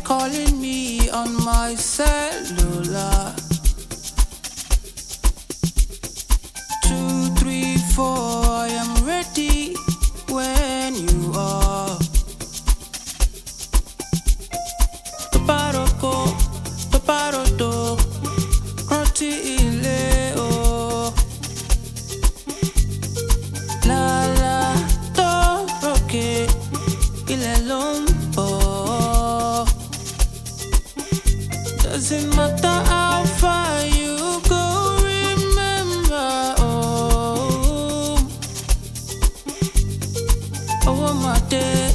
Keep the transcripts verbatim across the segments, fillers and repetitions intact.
calling me on my cellular. Two, three, four, I am ready when you are. Toparoko, toparodo, rántí ilé o. La la, toroke, ilẹ̀ ló ń bọ̀. Doesn't matter how far you go, remember home. Oh my day,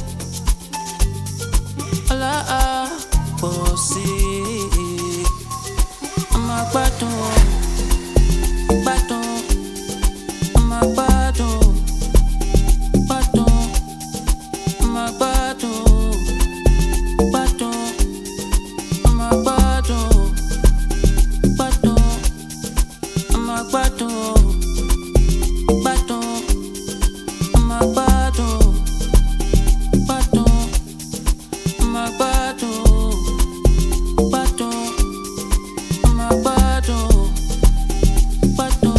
ọlá àpọ̀ sí i. Ọmọ gbádùn, gbádùn, ọmọ gbádùn, gbádùn, ọmọ gbádùn, gbádùn, ọmọ gbádùn, gbádùn, ọmọ gbádùn, gbádùn, ọmọ gbádùn, gbádùn, ọmọ gbádùn, gbádùn, ọmọ gbádùn, gbádùn.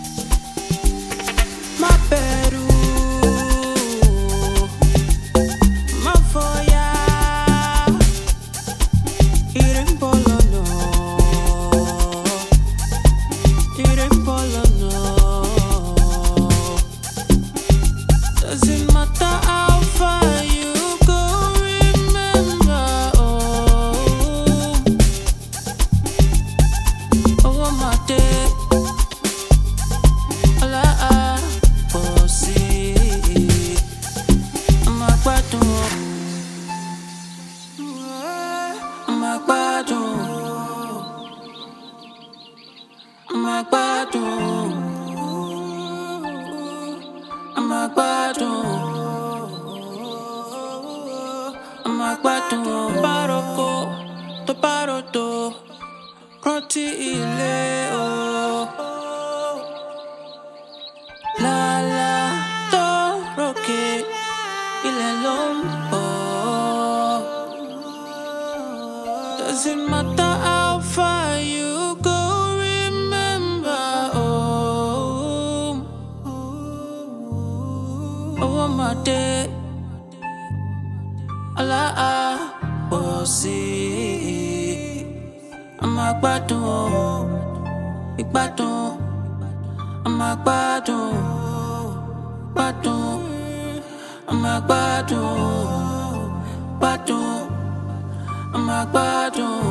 Má bẹ̀rù, má fòyà, ire ń bọ̀ lọ́nà, ire ń bọ̀ lọ́nà. Doesn't matter how far you go, remember home. Owó máa dé, ọlá àpọ̀ sí i. Ọmọ gbádùn, ọmọ gbádùn, ọmọ gbádùn, ọmọ gbádùn, ọmọ gbádùn. Toparoko, toparodo, rántí ilé o. La la, toroke, ilẹ̀ ló ń bọ̀. Doesn't matter how far you go, remember home. Owó máa dé, ọlá àpọ̀ sí i. Ọmọ gbádùn, ìgbádùn, ọmọ gbádùn, gbádùn, ọmọ gbádùn, gbádùn, ọmọ gbádùn.